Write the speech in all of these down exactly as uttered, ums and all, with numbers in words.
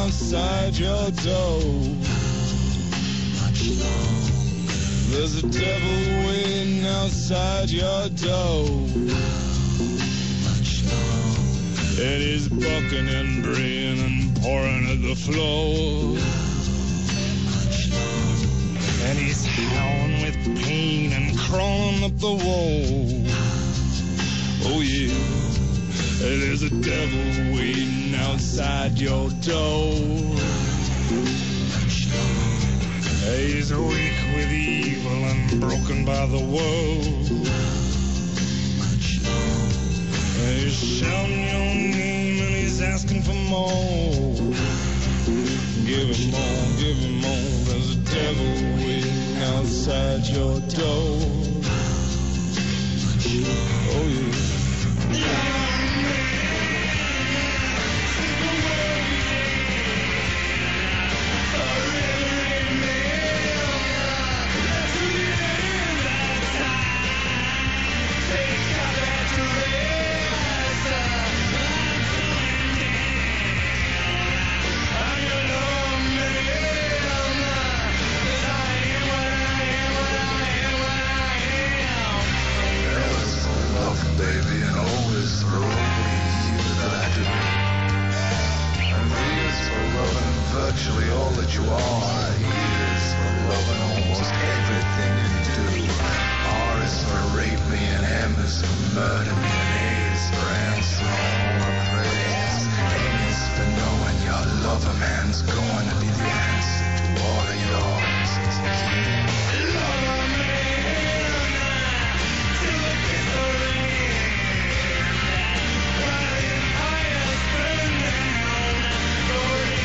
outside your door. There's a devil waiting outside your door. And he's bucking and braying and pouring at the floor. And he's howling with pain and crawling up the wall. Oh yeah, there's a devil waiting outside your door. He's weak with evil and broken by the world. He's shouting your name and he's asking for more. Give him more, give him more. There's a devil waiting outside your door. Oh yeah. Virtually all that you are. E is for loving almost everything you do. R is for rape me and M is for murder me and A is for answer all my prayers. N is for knowing your lover man's going to be the answer to all of yours. Lover man, till the kiss the rain. While the empires burn down, glory.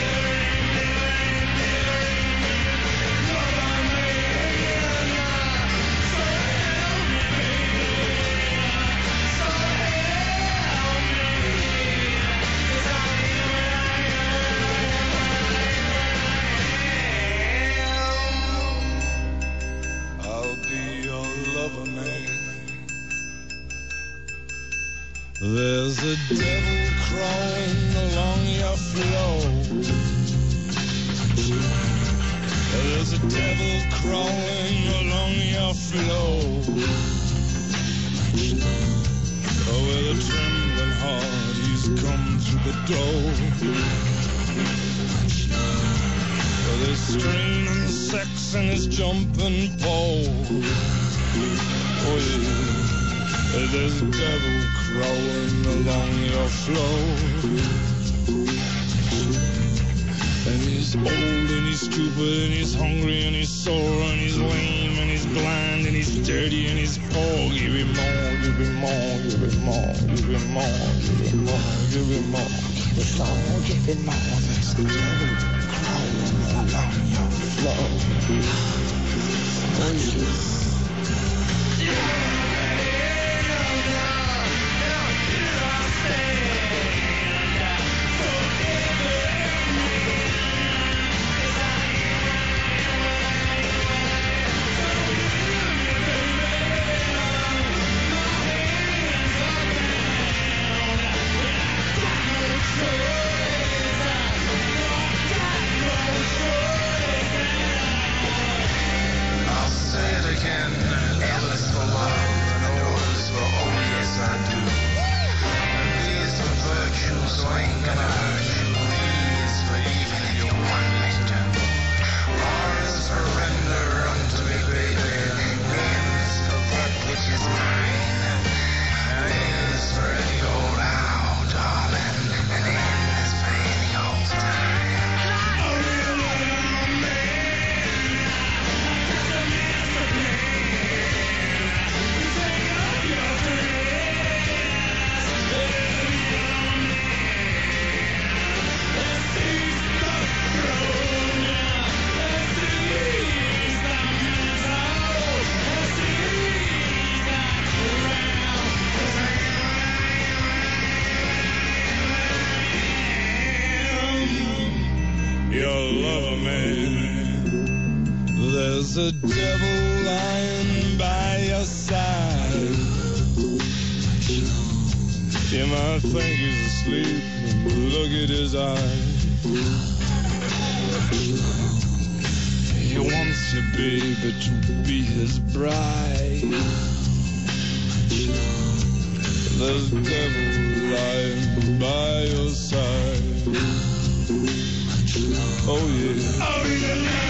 There's a devil crawling along your floor. There's a devil crawling along your floor. Oh, with a trembling heart, he's come through the door. With his straining sex and his jumping pole. Oh, yeah. There's a devil crawling along your floor. And he's old and he's stupid and he's hungry and he's sore and he's lame and he's blind and he's dirty and he's poor. Give him more, give him more, give him more, give him more, give him more, give him more. Give him more, give him more. There's a devil crawling along your floor. Oh, yeah. There's a devil lying by your side. You might think he's asleep, but look at his eyes. He wants you, baby, to be his bride. There's devil lying by your side. Oh yeah. Oh yeah.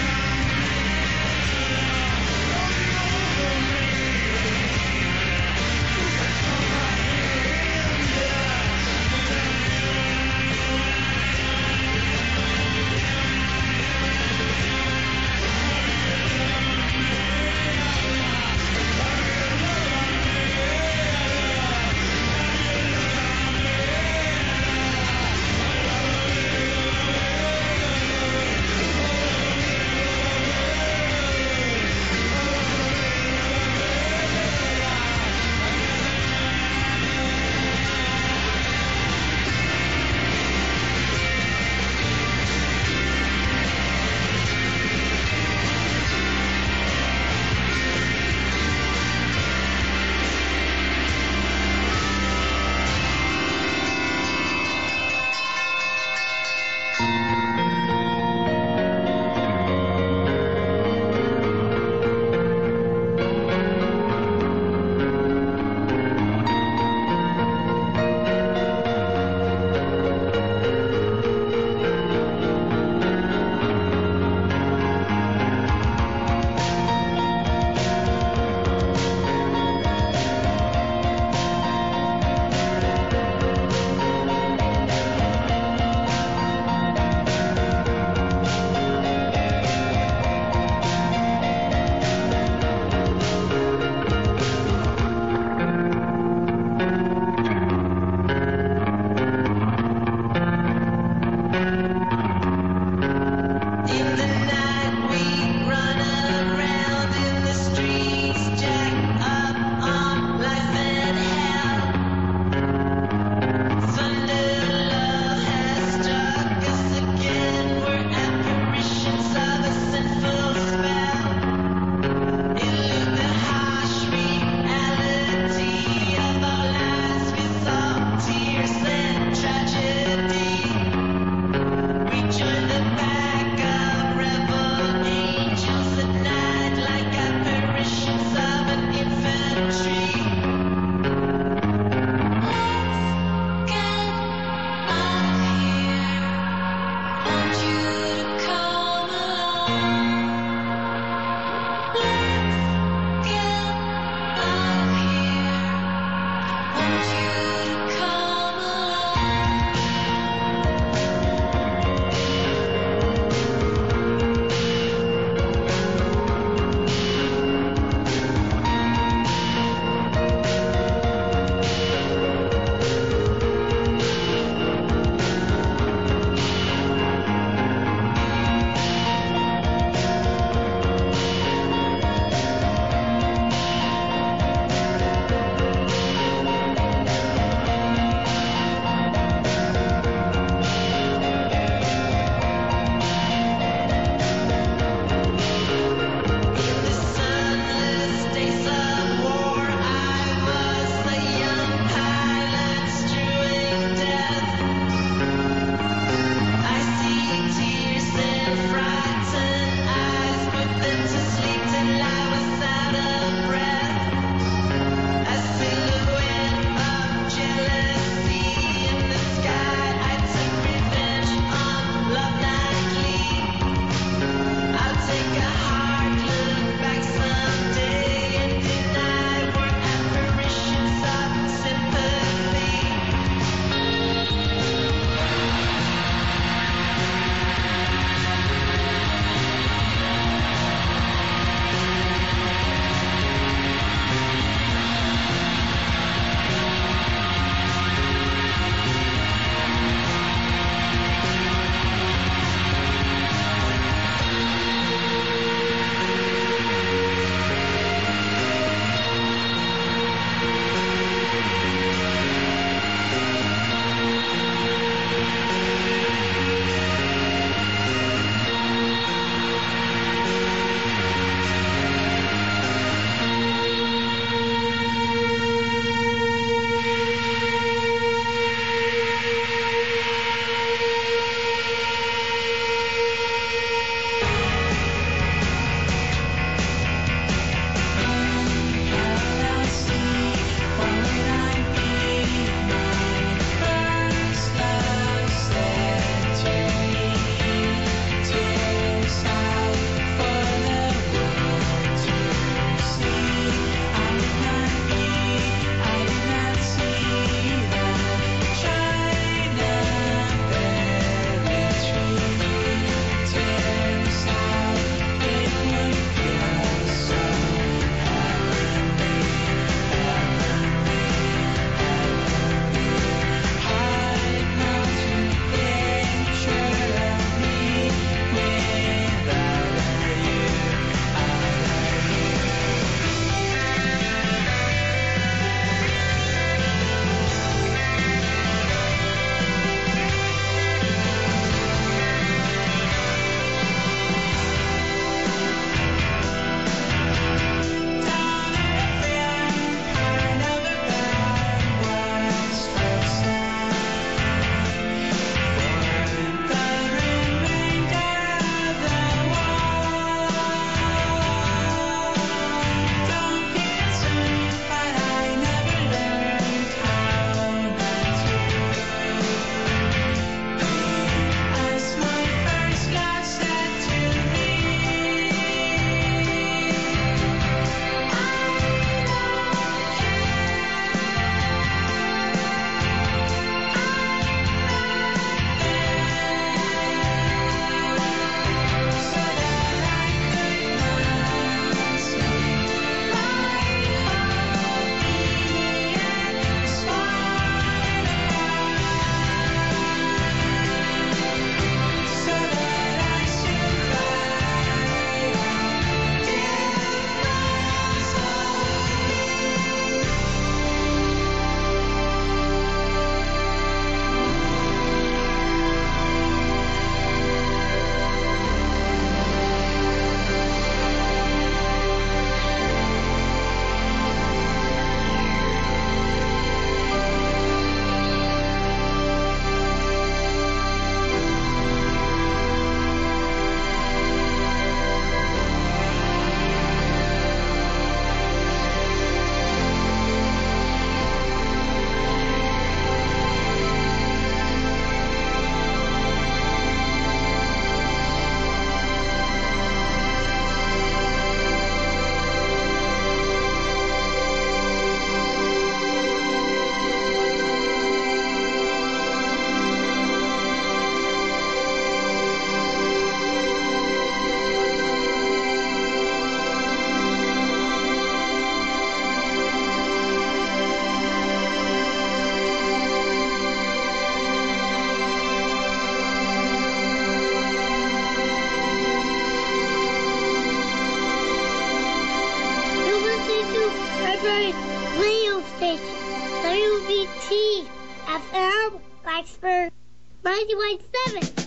F M, Blacksburg, ninety-one point seven.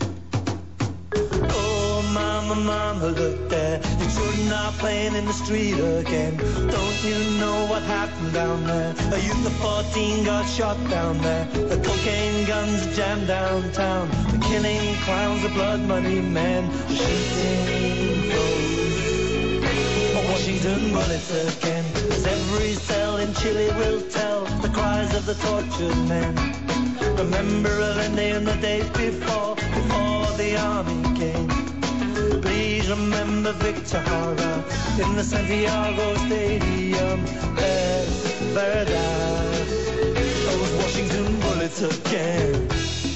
Oh, mama, mama, look there. The children are playing in the street again. Don't you know what happened down there? A youth of fourteen got shot down there. The cocaine guns jammed downtown. The killing clowns, the blood money men. The shooting flows. Washington bullets again. As every cell in Chile will tell the cries of the tortured men. Remember Allende in the days before, before the army came. Please remember Victor Jara in the Santiago Stadium. Es verdad, those Washington bullets again.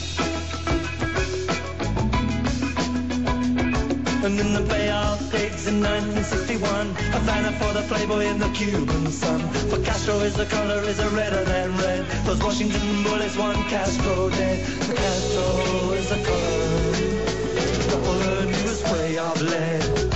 And in the Bay of Pigs in nineteen sixty-one, a banner for the Playboy in the Cuban sun. For Castro is the color is a redder than red. Those Washington bullets want Castro dead. For Castro is the color, the bullet new spray of lead.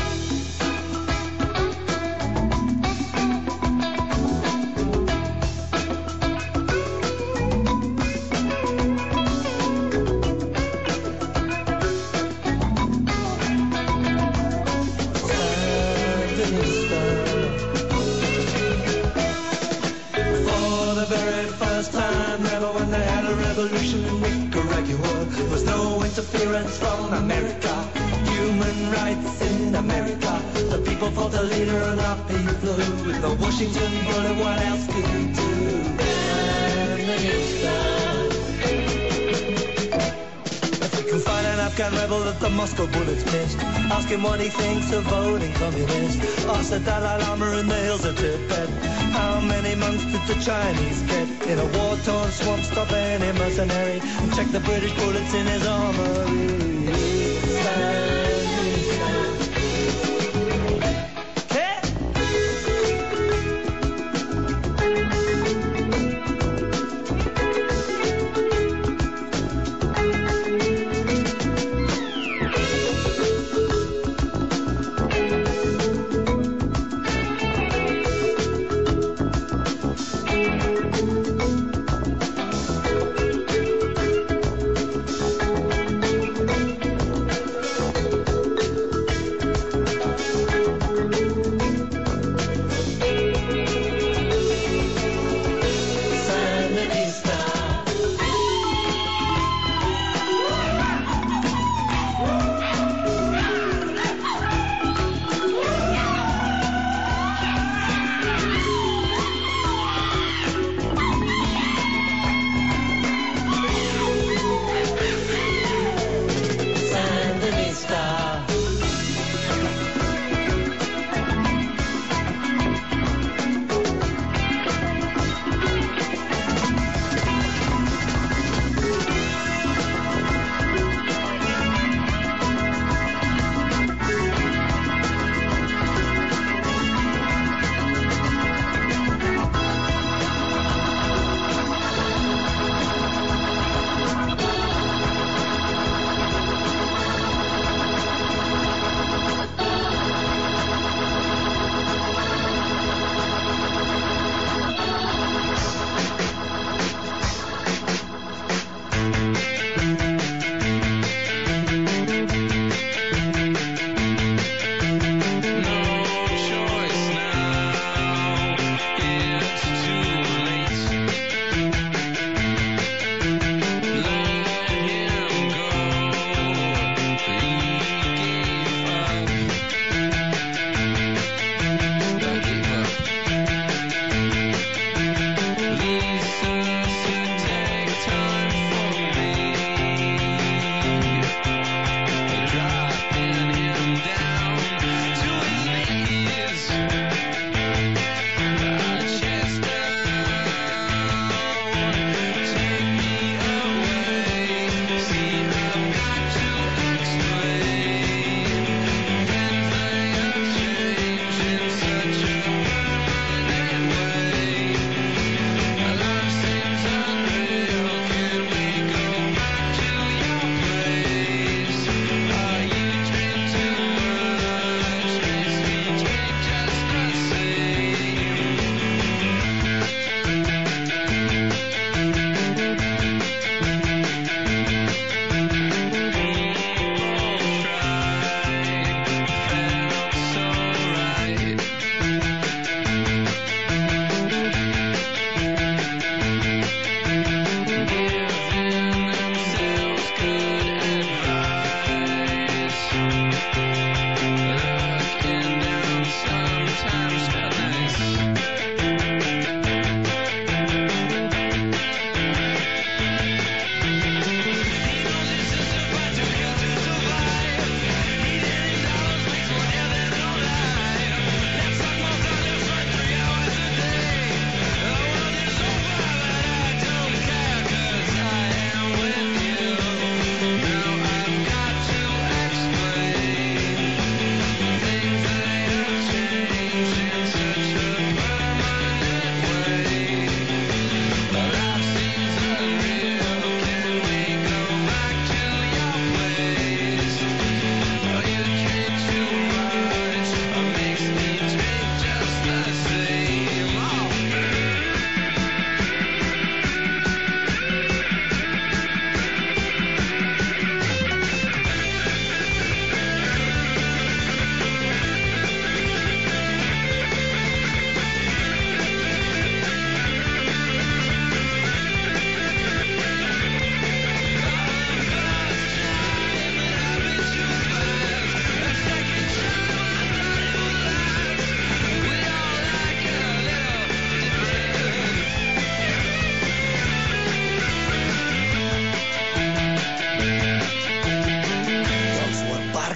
Revolution in Nicaragua. There was no interference from America. Human rights in America. The people fought the leader and up he flew. With the Washington bullet, what else could he do? And the if we can find an Afghan rebel that the Moscow bullets missed, ask him what he thinks of voting communist. Ask the Dalai Lama in the hills of Tibet, how many months did the Chinese get in a war-torn swamp? Stop any mercenary and check the British bullets in his armory. Stand, stand.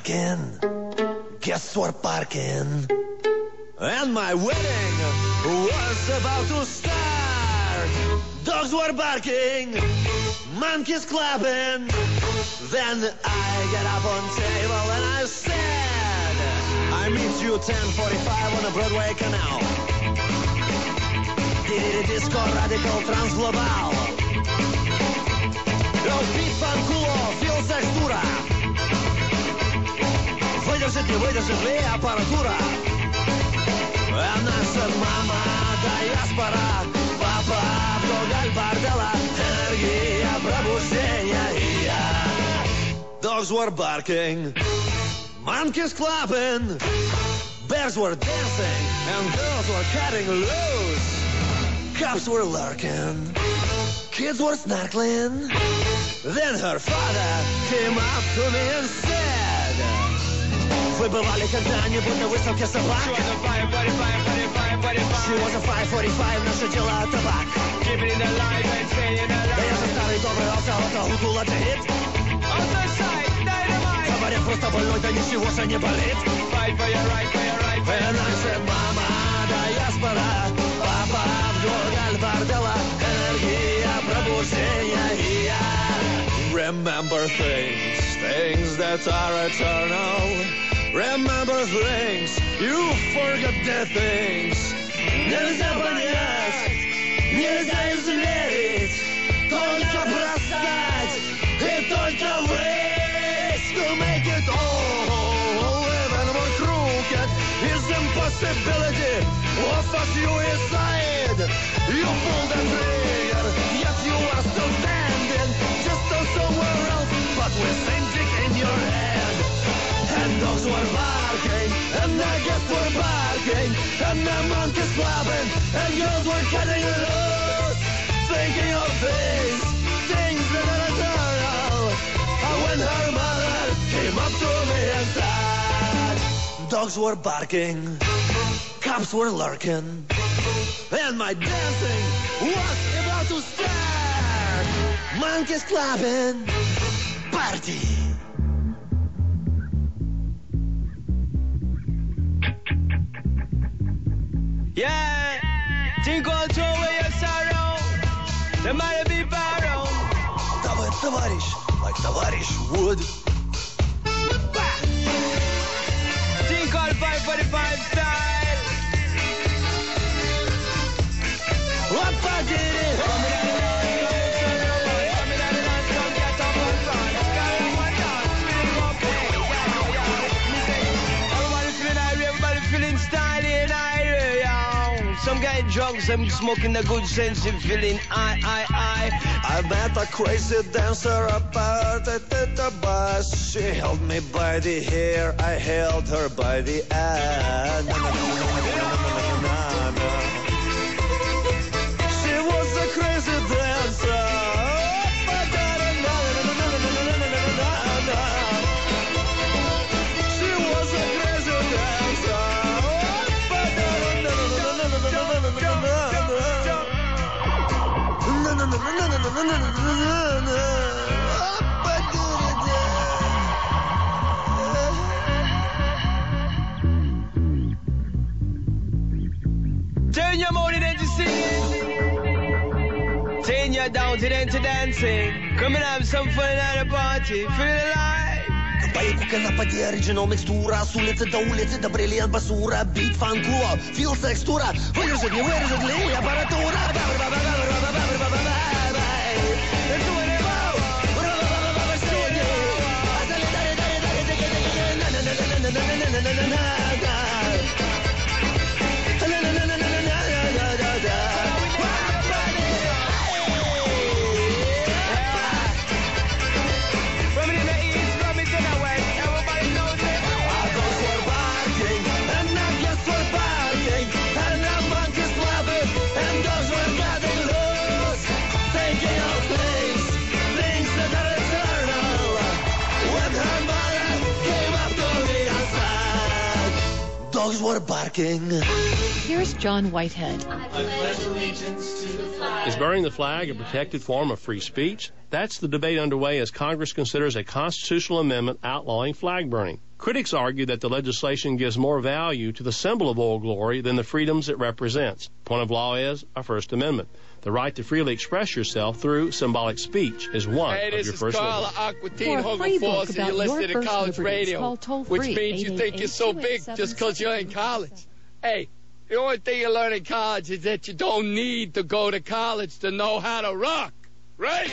barking. Guests were barking. And my wedding was about to start. Dogs were barking, monkeys clapping. Then I get up on table and I said, I meet you ten forty-five on the Broadway Canal. Did disco radical trans global. Yo, beat fanculo, feel sextura. Выдержит ли, выдержит ли аппаратура? And I said, mama, диаспора, папа, вдоль бордела, энергия пробуждения, и я. Dogs were barking, monkeys clapping, bears were dancing, and girls were cutting loose. Cops were lurking, kids were snorkeling. Then her father came up to me and said, вы бывали когда-нибудь на выставке собак? She was a five forty-five, forty-five, forty-five. She was a five forty-five, наше дело табак. Keeping in the life and staying alive. Я же старый добрый овца, утула тырит. On the side, dynamite. Говорят, просто больной, да ничего же не болит. Fight for your right, for your right, for your right. And I said, mama, диаспора, папа, вдоль бордела, энергия пробуждения, и я. Remember things, things that are eternal. Remember things, you forget the things. Нельзя понять, нельзя измерить, только бросать и только весь. To make it all, even more crooked is impossibility of a suicide. You pull the trigger, yet you are still standing, just on somewhere else, but with magic in your hand. And dogs were barking, and the guests were barking, and the monkeys clapping, and girls were cutting loose, thinking of things, things that are eternal. And when her mother came up to me and said, dogs were barking, cops were lurking, and my dancing was about to start. Monkeys clapping, party. Yeah, think all throw away your sorrow. There might be borrow. Давай, товарищ, like товарищ would. Think all five forty-five style. What I did it? Everybody's feeling irate, everybody's feeling styling irate. Some guy drunk, some smoking the good sense and feeling I, I, I. I met a crazy dancer apart at the bus. She held me by the hair, I held her by the ass. She was a crazy dancer. She was a crazy dancer. Turn your mood into singing. Turn your down to then to dancing. Come and have some fun at a party. Feel alive. Поеду-ка на поди оригинал микстура. С улицы до улицы до бриллиант басура. Бит фанкула, фил секстура. Вырежет, не вырежет ли аппаратура. Dogs were barking. Here's John Whitehead. Is burning the flag a protected form of free speech? That's the debate underway as Congress considers a constitutional amendment outlawing flag burning. Critics argue that the legislation gives more value to the symbol of Old Glory than the freedoms it represents. Point of law is our First Amendment. The right to freely express yourself through symbolic speech is one hey, of your First Amendment. Hey, this is Carla Aquatine Hogan Force, and you're listening to College Radio, which means you think you're so big just because you're in college. Hey, the only thing you learn in college is that you don't need to go to college to know how to rock, right?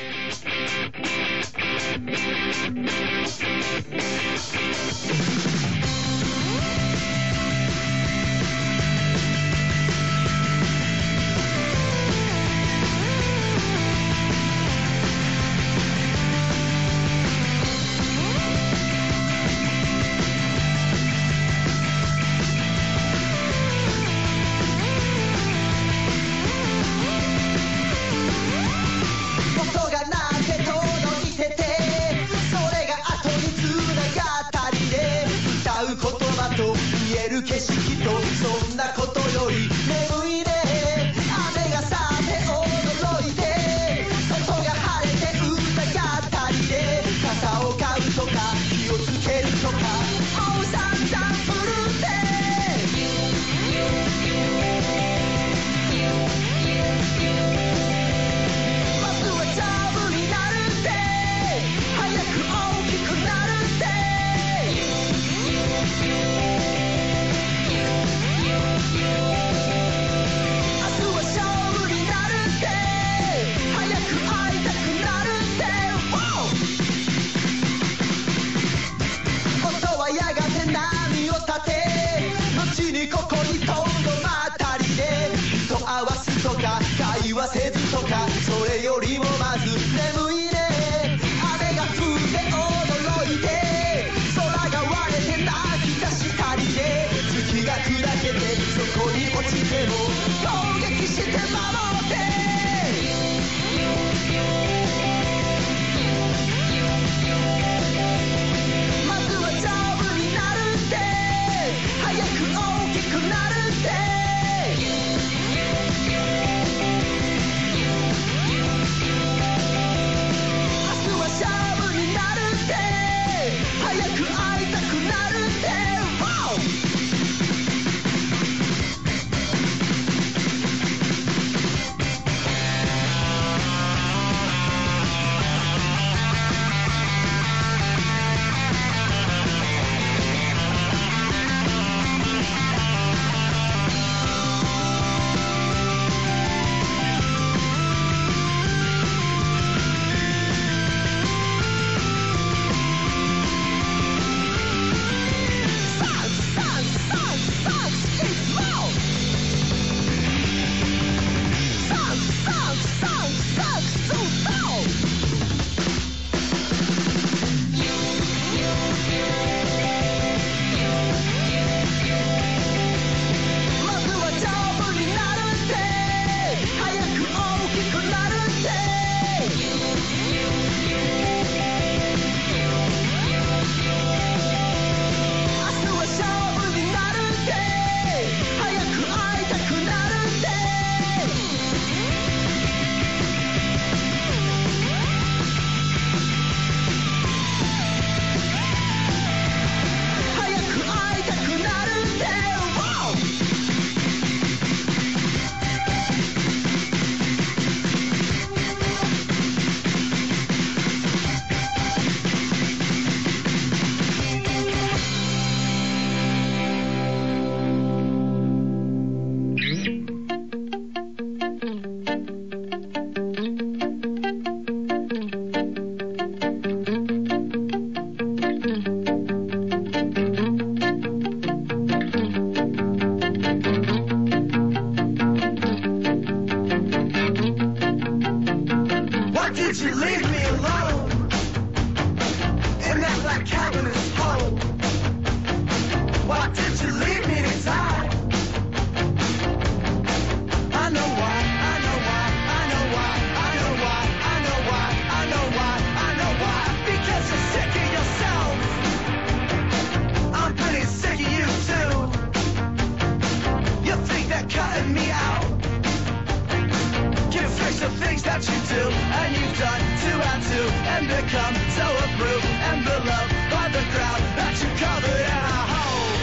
Cutting me out. Give face a things that you do and you've done two and two and become so approved and beloved by the crowd that you covered. And I hope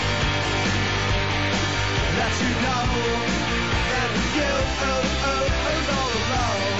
that you know that it's you who, who, who's all alone.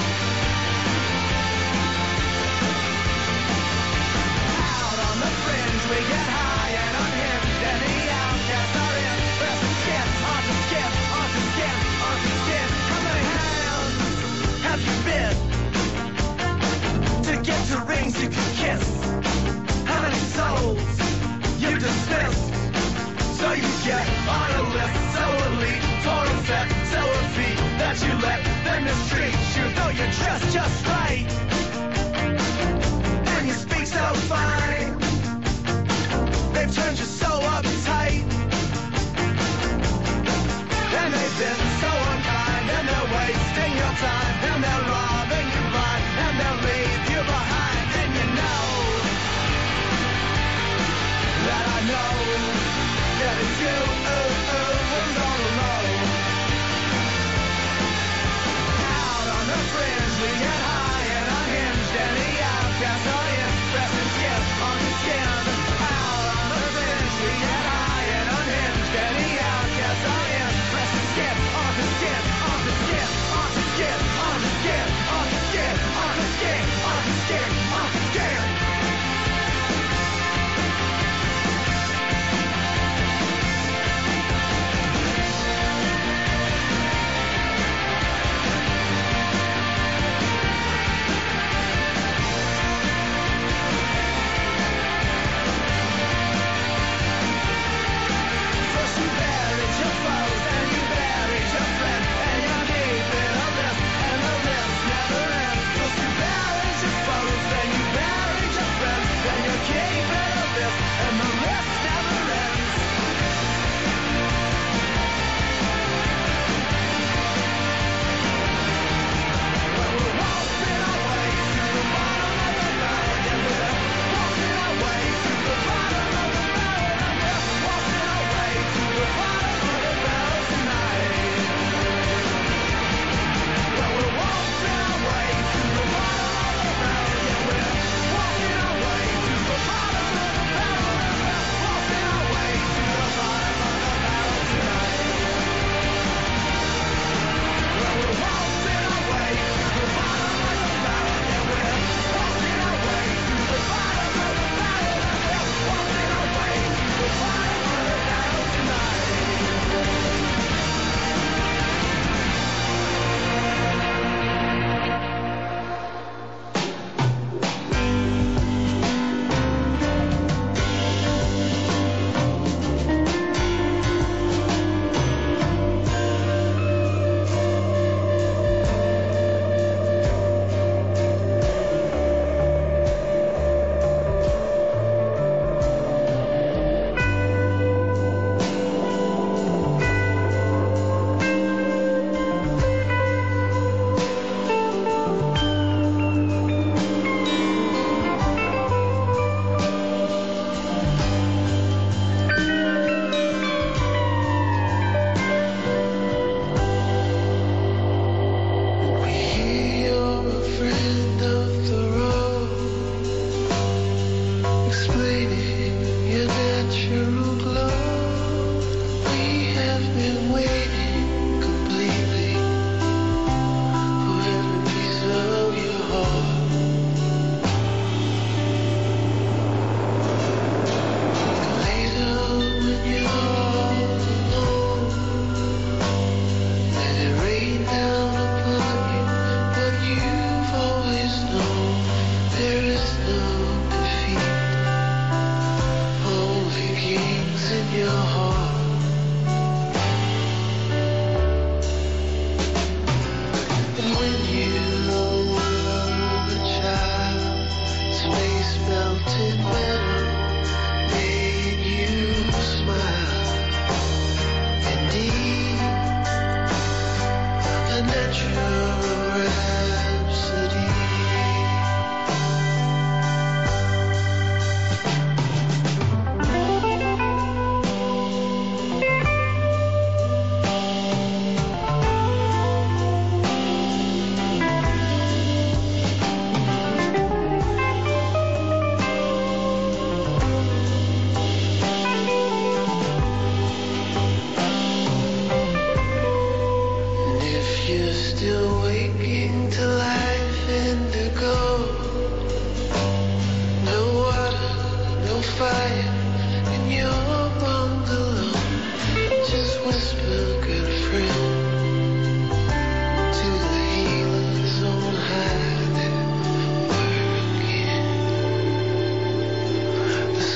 Out on the fringe we get high and unhinged, and the outcasts are in pressing skin onto skin onto skin onto skin. How many hands have you been to get to rings you can kiss? How many souls you dismiss? So you get on a list so elite, total set, so effete that you let them mistreat you, though you're dressed just right and you speak so fine. They've turned you so uptight, and they've been so unkind, and they're wasting your time, and they're robbing you blind, and they'll leave you behind. And you know that I know that it's you who, who, who's all alone. Out on the fringe we get high and unhinged, and the outcasts are in pressing skin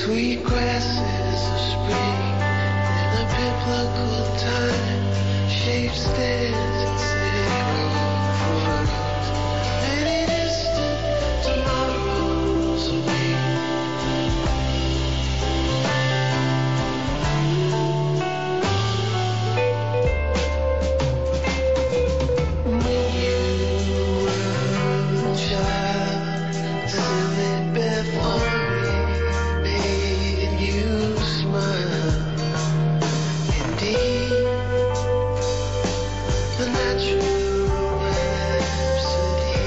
sweet grasses of spring in a biblical time, shaped stairs instead of us. Many distant tomorrows away. When you were a child, silly Bethlehem made you smile. Indeed, the natural rhapsody.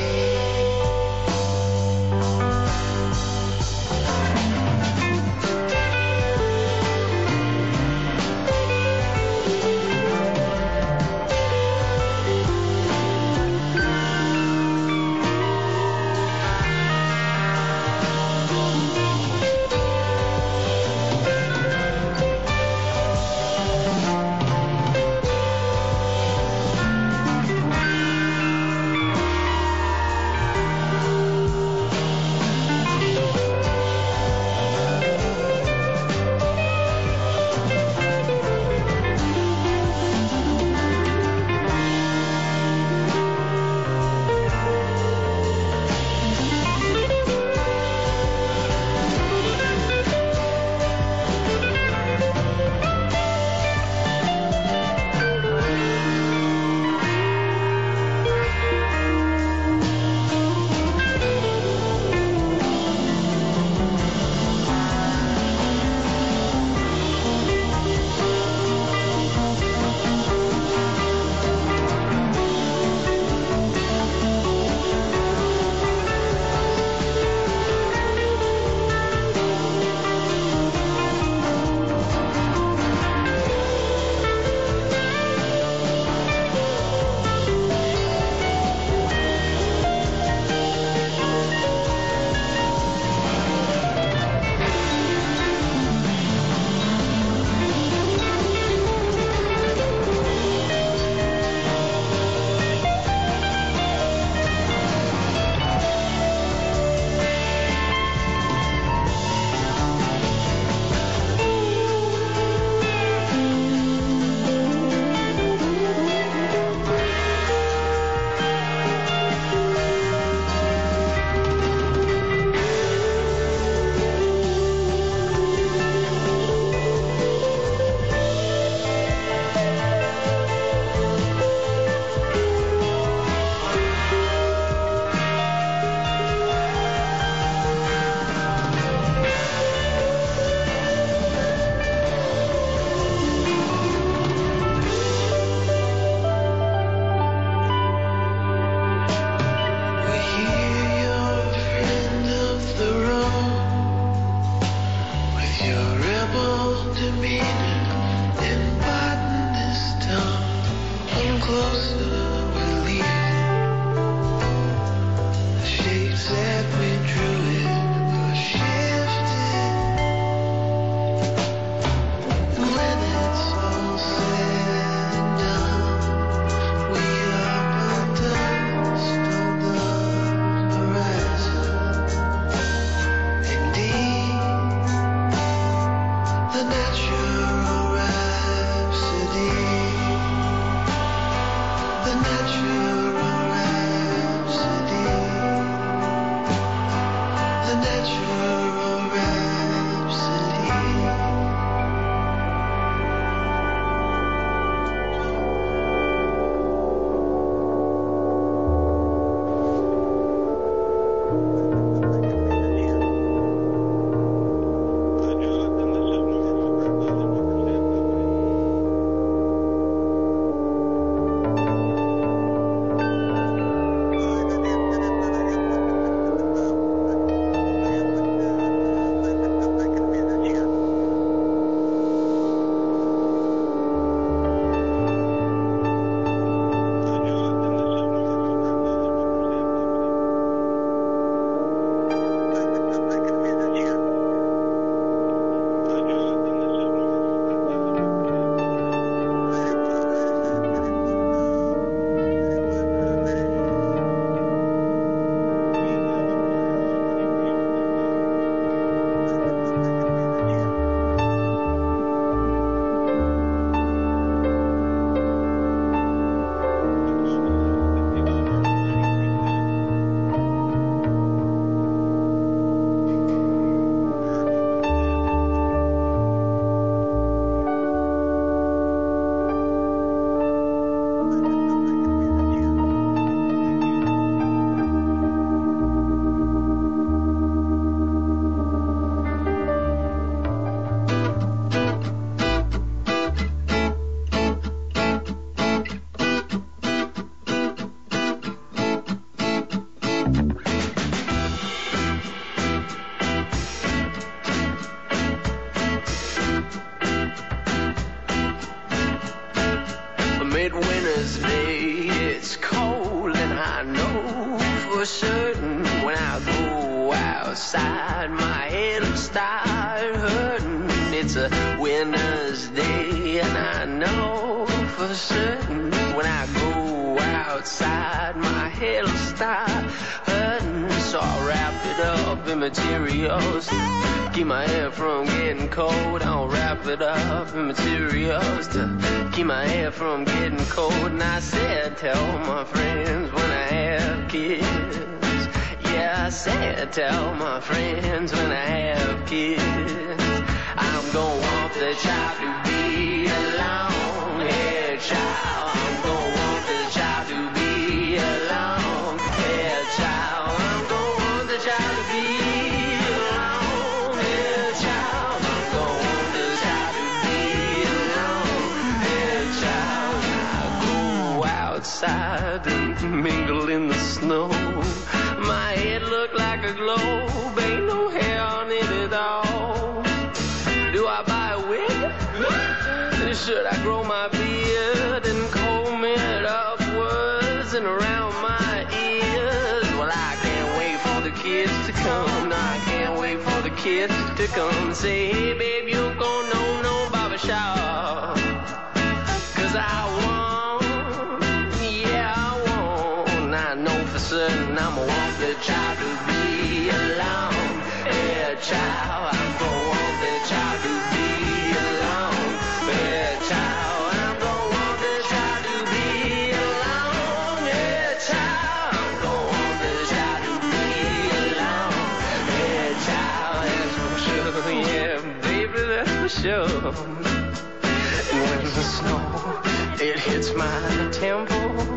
certain when I go outside, my head will start hurting. It's a winter's day, and I know for certain when I go outside, my head will start hurting. So I'll wrap it up in materials, keep my hair from getting cold. I'll wrap it up in materials to keep my hair from getting cold. And I said, tell my friends when I have kids. Yeah, I said, tell my friends when I have kids. I'm gonna want the child to be a long-haired child. I'm gonna want the child to be a long-haired child. I'm gonna want the child to be a long-haired child. I'm gonna want the child to be a long-haired child. I go outside and mingle in the snow. My head look like a globe, ain't no hair on it at all. Do I buy a wig? Should I grow my beard and comb it upwards and around my ears? Well, I can't wait for the kids to come. No, I can't wait for the kids to come and say, hey, babe, you don't go no, no barbershop. Cause I want, yeah, I want. I know for certain I'm gonna want the child to be a long-haired child. I'm gonna want the child to be a long-haired child. I'm gonna want the child to be a long-haired child. I'm gonna want the child to be a long-haired child. That's for sure, yeah, baby, that's for sure. And when the snow, it hits my temple,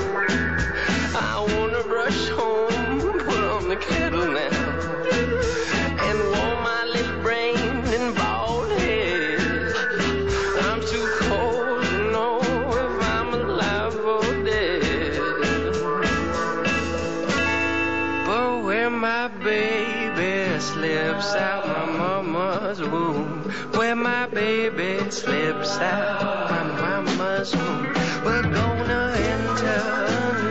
I wanna brush home, put on the kettle now, and warm my little brain and bald head. I'm too cold to know if I'm alive or dead. But when my baby slips out my mama's womb, when my baby slips out my mama's womb, we're gonna enter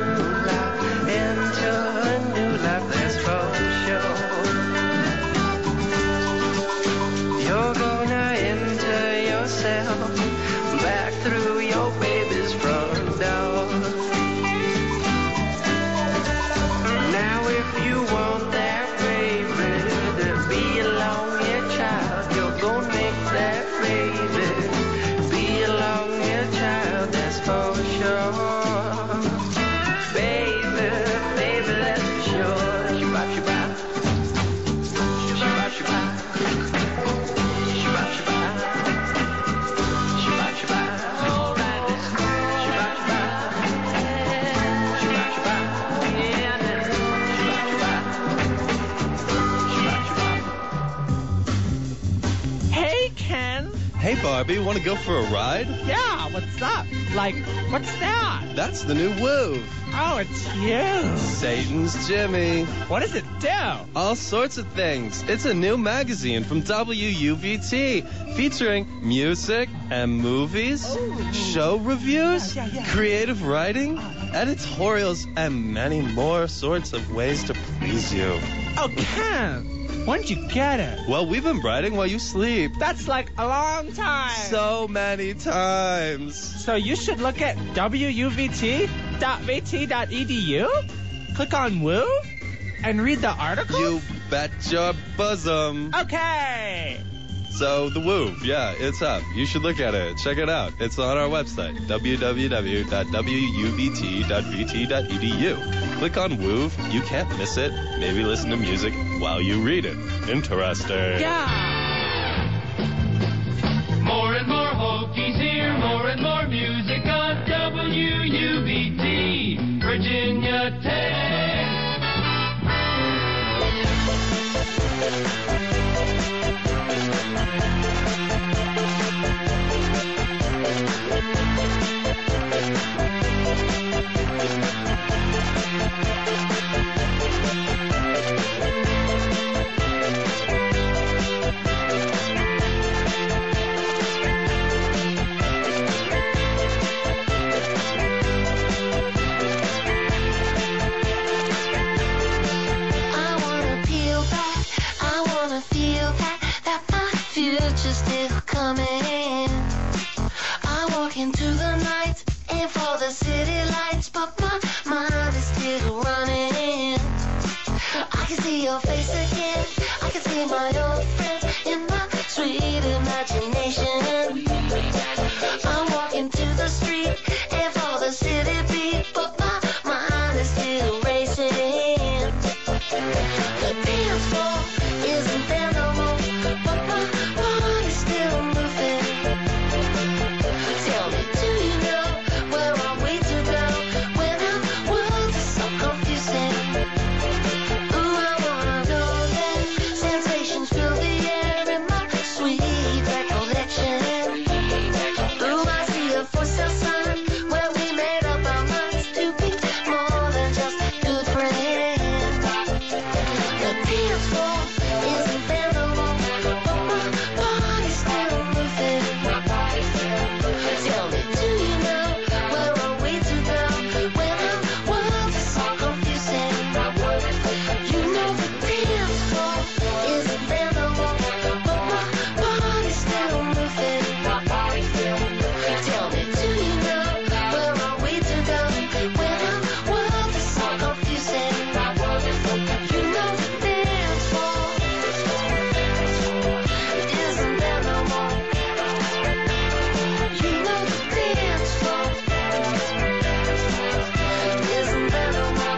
back through your baby's front door. Now if you want that baby to be a long-haired child, you're gonna make that baby be a long-haired child, that's for sure. Baby, baby, that's for sure. Shabbat, shabbat. Shabbat, shabbat. Shabbat, shabbat. Hey, Barbie, want to go for a ride? Yeah, what's up? Like, what's that? That's the new Woo. Oh, it's you. Satan's Jimmy. What does it do? All sorts of things. It's a new magazine from W U V T featuring music and movies, Ooh. show reviews, yeah, yeah, yeah. creative writing, oh, yeah. editorials, and many more sorts of ways to please you. Oh, Ken. When'd you get it? Well, we've been writing while you sleep. That's like a long time. So many times. So you should look at W U V T dot V T dot E D U, click on Woo, and read the article? You bet your bosom. Okay. So the Woo, yeah, it's up. You should look at it. Check it out. It's on our website, w w w dot w u v t dot v t dot e d u. Click on Woo. You can't miss it. Maybe listen to music while you read it. Interesting. Yeah. More and more Hokies here, more and more music on W U V T, Virginia Tech. can see your face again. I can see my old friends in my sweet imagination. I'm walking to the street and for the city beat, but my mind is still racing. The dance floor isn't there no more, but my body's still moving. Tell me, do you know where are we to go when our world is so confusing? Ooh, I wanna go there. Sensations fill the air in my sweet recollection. Ooh, I see a for sale sign where we made up our minds to be more than just good friends. The dance floor isn't there no more, but my body's still moving. Tell me, do you know where are we to go when our world is so confusing? You know the dance floor isn't there no more, but my body's still moving. Tell me, do you know where are we to go when our world is so confusing? You know the dance floor isn't there no more. You know the dance floor isn't there no more.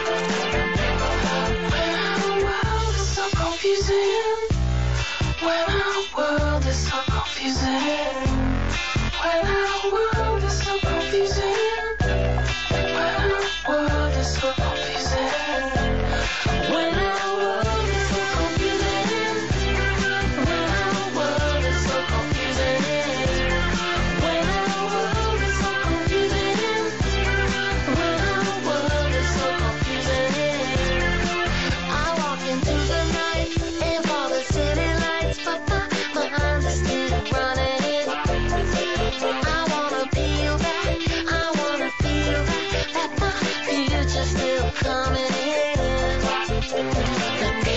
When our world is so confusing. When our world is so confusing. When our world is so confusing. When our world is so confusing. When our world is so confusing. When our world is so confusing. When our world is so confusing. When our world is so confusing. I walk into the night and for the city lights, but my mind is still running. I wanna peel back, I wanna feel that, that my future's still coming in. The